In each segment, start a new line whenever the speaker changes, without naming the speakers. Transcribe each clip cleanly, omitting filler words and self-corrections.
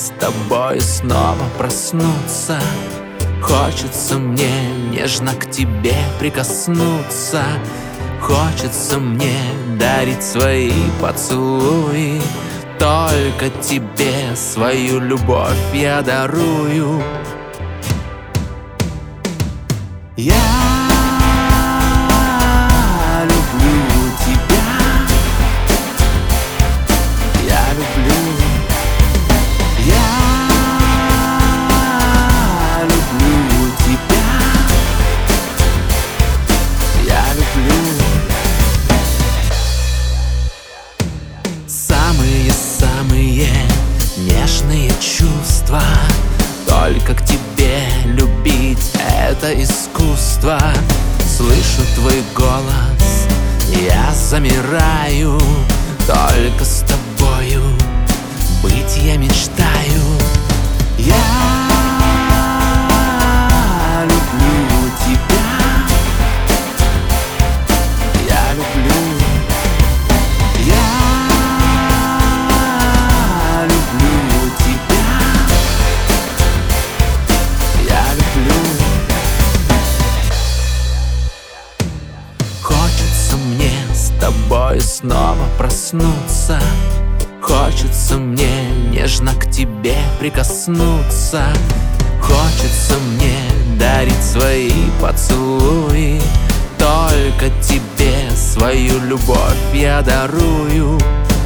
с тобой снова проснуться. Хочется мне нежно к тебе прикоснуться. Хочется мне дарить свои поцелуи. Только тебе свою любовь я дарую. Я люблю тебя. Я люблю. Я люблю тебя. Я люблю. Самые-самые нежные чувства. Только к тебе любить — это искусство. Слышу твой голос, я замираю. Только с тобою быть я мечтаю. Я люблю тебя. Я люблю. Я люблю тебя. Я люблю. Хочется мне с тобой снова проснуться. Хочется мне нежно к тебе прикоснуться. Хочется мне дарить свои поцелуи. Только тебе свою любовь я дарую.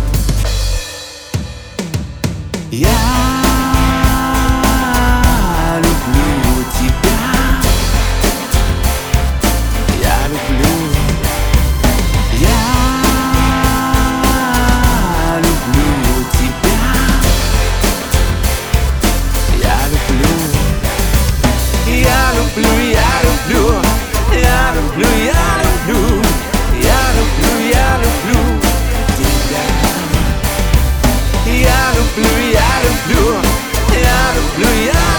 Я люблю тебя. Я люблю. Я люблю тебя. Я люблю. Я люблю, я люблю. Я люблю, я люблю. Я люблю, я люблю тебя. Я люблю, я люблю. Я люблю, я